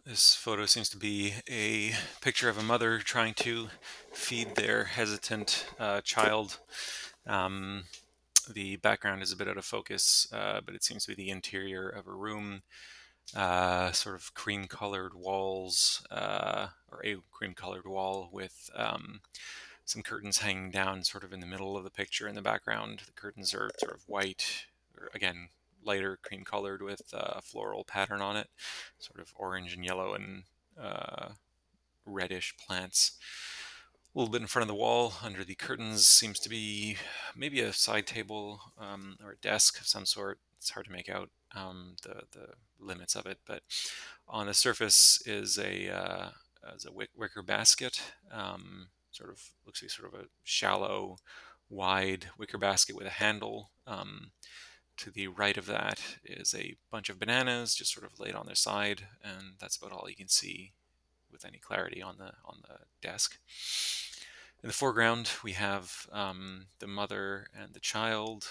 This photo seems to be a picture of a mother trying to feed their hesitant child. Um, the background is a bit out of focus, but it seems to be the interior of a room, sort of cream colored walls, or a cream colored wall with some curtains hanging down sort of in the middle of the picture in the background. The curtains are sort of white, or again, lighter cream colored with a floral pattern on it, sort of orange and yellow and uh, reddish plants. A little bit in front of the wall under the curtains seems to be maybe a side table or a desk of some sort. It's hard to make out the limits of it, but on the surface is a wicker basket. Sort of looks to be sort of a shallow, wide wicker basket with a handle. To the right of that is a bunch of bananas just sort of laid on their side, and that's about all you can see with any clarity on the desk. In the foreground, we have the mother and the child.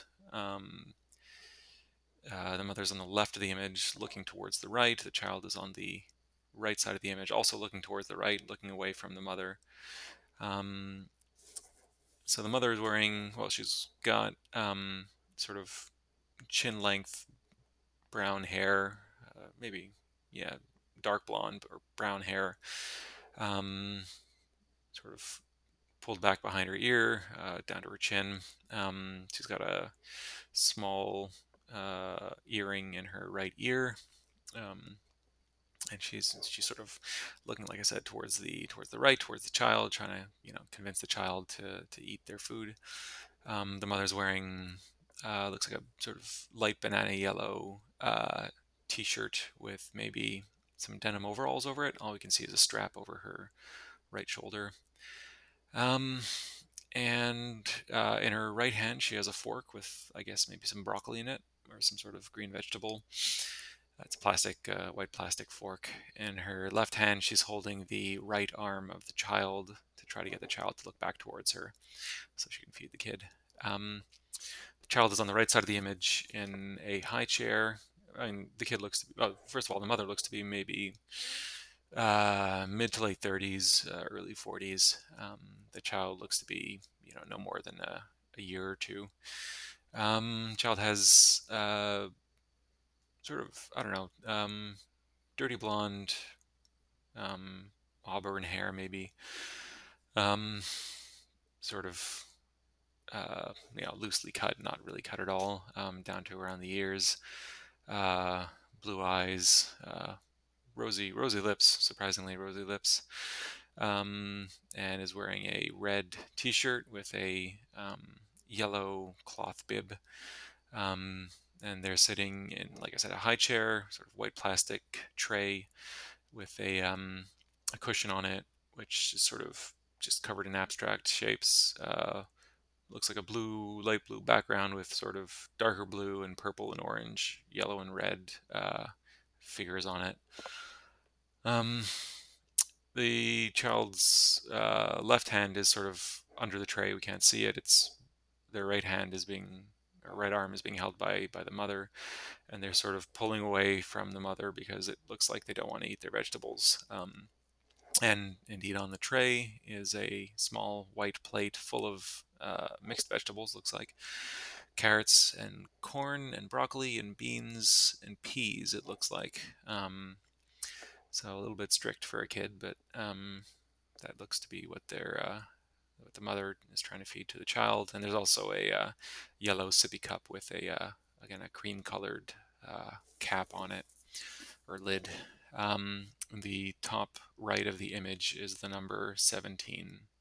The mother's on the left of the image, looking towards the right. The child is on the right side of the image, also looking towards the right, looking away from the mother. Um, so the mother is wearing, well, she's got sort of chin length brown hair, maybe, yeah, dark blonde or brown hair, um, sort of pulled back behind her ear, down to her chin. She's got a small earring in her right ear, um, and she's sort of looking, like I said, towards the right, towards the child, trying to convince the child to eat their food. The mother's wearing looks like a sort of light banana yellow t-shirt with maybe some denim overalls over it. All we can see is a strap over her right shoulder. Um, and in her right hand, she has a fork with, I guess, maybe some broccoli in it or some sort of green vegetable. It's a plastic, white plastic fork. In her left hand, she's holding the right arm of the child to try to get the child to look back towards her so she can feed the kid. The child is on the right side of the image in a high chair. I mean, the kid looks to be, well, first of all, the mother looks to be maybe mid to late 30s, early 40s. The child looks to be, no more than a year or two. Child has sort of, I don't know, dirty blonde, um, auburn hair, maybe. Um, Sort of, loosely cut, not really cut at all, down to around the ears. Uh, Blue eyes, rosy lips, surprisingly rosy lips, and is wearing a red T-shirt with a yellow cloth bib. Um, and they're sitting in, like I said, a high chair, sort of white plastic tray with a cushion on it, which is sort of just covered in abstract shapes. Looks like a light blue background with sort of darker blue and purple and orange, yellow and red figures on it. Um, the child's left hand is sort of under the tray. We can't see it. It's their right hand is being, or right arm is being held by the mother, and they're sort of pulling away from the mother because it looks like they don't want to eat their vegetables. And indeed, on the tray is a small white plate full of mixed vegetables, looks like carrots and corn and broccoli and beans and peas, it looks like. So a little bit strict for a kid, but that looks to be what the mother is trying to feed to the child. And there's also a yellow sippy cup with again, a cream colored cap on it or lid. The top right of the image is the number 17.